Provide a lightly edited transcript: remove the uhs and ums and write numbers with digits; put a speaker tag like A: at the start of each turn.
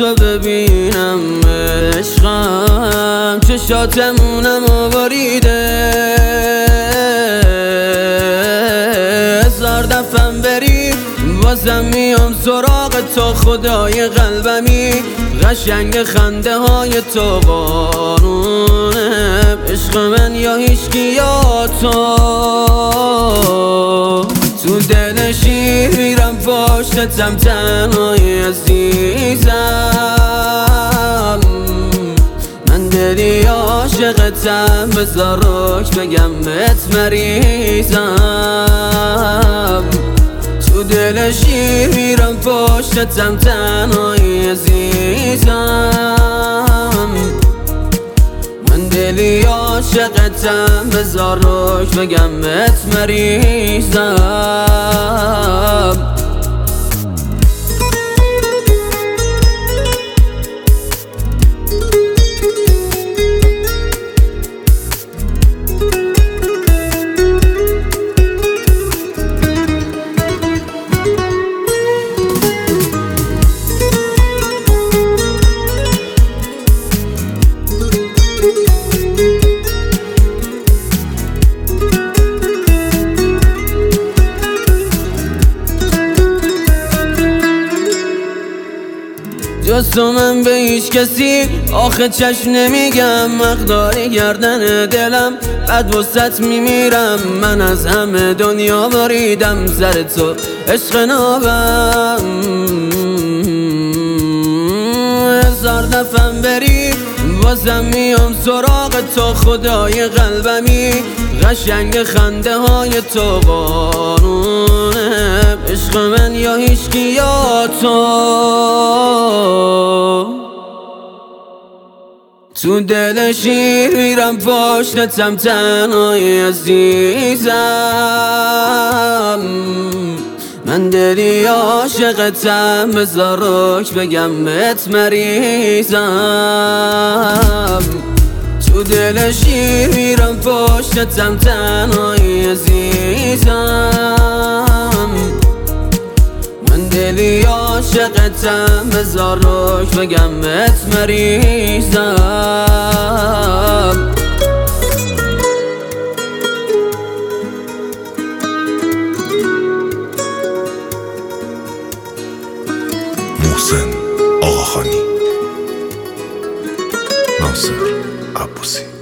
A: تو ببینم عشقم چشاتمونم آوریده هزار دفعه بری بازم میام سراغ تو خدای قلبمی قشنگ خنده های تو قانونه عشق من یا هیچکی یا تو دل شیر میرم پشتتم تنهای عزیزم من دلی عاشقتم بذار روک بگم بهت مریضم تو دل شیر میرم پشتتم تنهای عزیزم من دلی عاشقتم بذار روک بگم بهت مریضم جز تو من به هیچ کسی آخه چشم نمیگم مقداری گردن دلم بعد وسط میمیرم من از همه دنیا بریدم سر تو عشق نابم هزار دفعه بری بازم میام سراغ تو خدای قلبمی قشنگ خنده های تو قانونه عشق من یا هیچکی یا تو دل شیر میرم پشتتم تنهای عزیزم من دلی عاشقتم بذار روک بگم بهت مریضم تو دل شیر میرم پشتتم تنهای عزیزم من دلی عاشقتم بذار روک بگم بهت مریضم
B: محسن آقاخانی، ناصر عباسی.